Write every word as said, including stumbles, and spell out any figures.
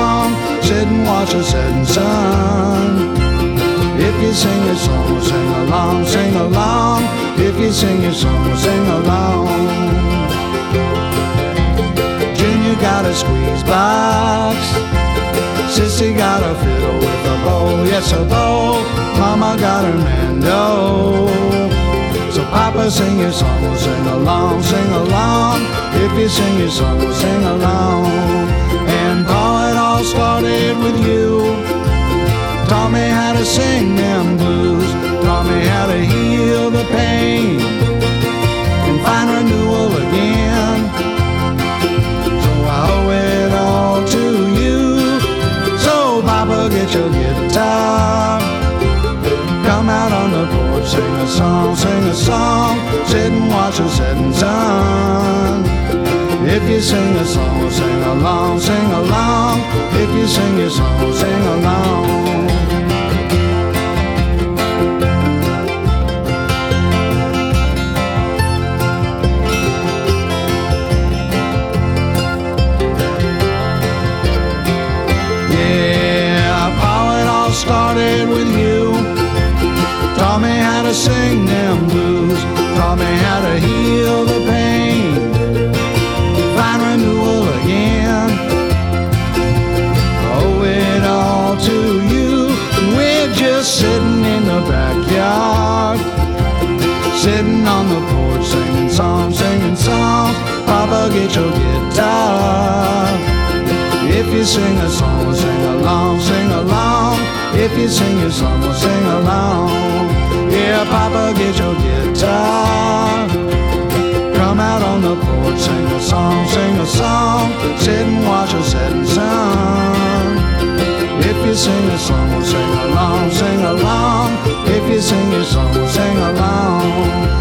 song, sit and watch the setting sun. If you sing a song, sing along, sing along. If you sing a song, sing along. Junior got a squeeze box, Sissy got a fiddle with a bow, yes a bow. Mama got her mando. So Papa, sing your song, we'll sing along, sing along. If you sing your song, we'll sing along. And Pa, it all started with you. Taught me how to sing them blues, taught me how to heal the pain and find renewal again. So I owe it all to you. So Papa, get your guitar, come out on the porch, sing a song, sing a song. Sit and watch the setting sun. If you sing a song, sing along, sing along. If you sing your song, sing along. Yeah, how it all started with you. Taught me how to sing them blues, taught me how to heal the pain, find renewal again. Owe it all to you. We're just sitting in the backyard, sitting on the porch, singing songs, singing songs. Papa, get your guitar. If you sing a song, we'll sing along, sing along. If you sing your song, we'll sing along. Yeah, Papa, get your guitar, come out on the porch, sing a song, sing a song. Sit and watch the setting sun. If you sing a song, we'll sing along, sing along. If you sing your song, we'll sing along.